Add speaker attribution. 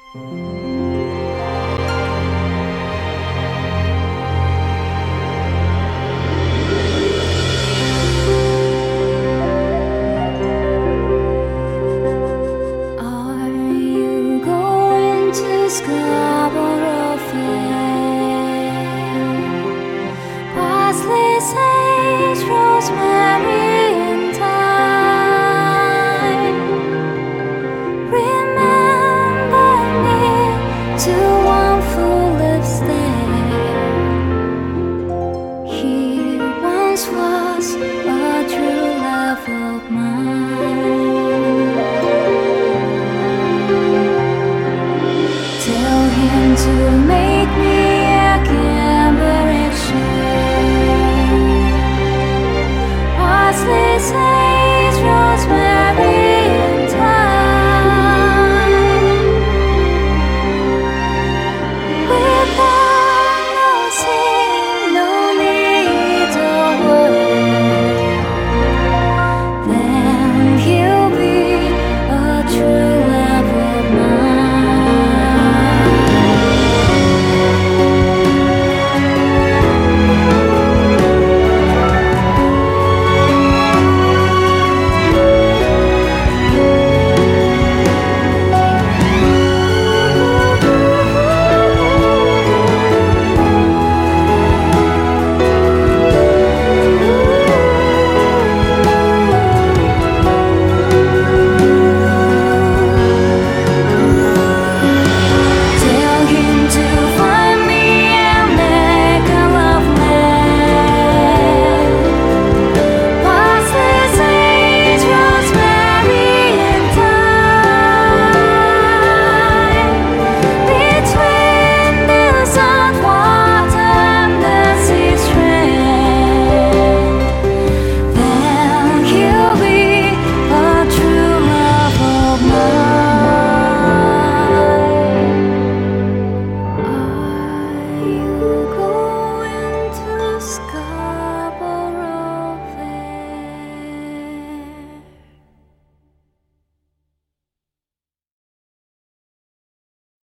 Speaker 1: Are you going to Scarborough Fair? Parsley, sage, rosemary, and thyme. Remember me to one full lips there. He once was a true love of mine. Tell him to make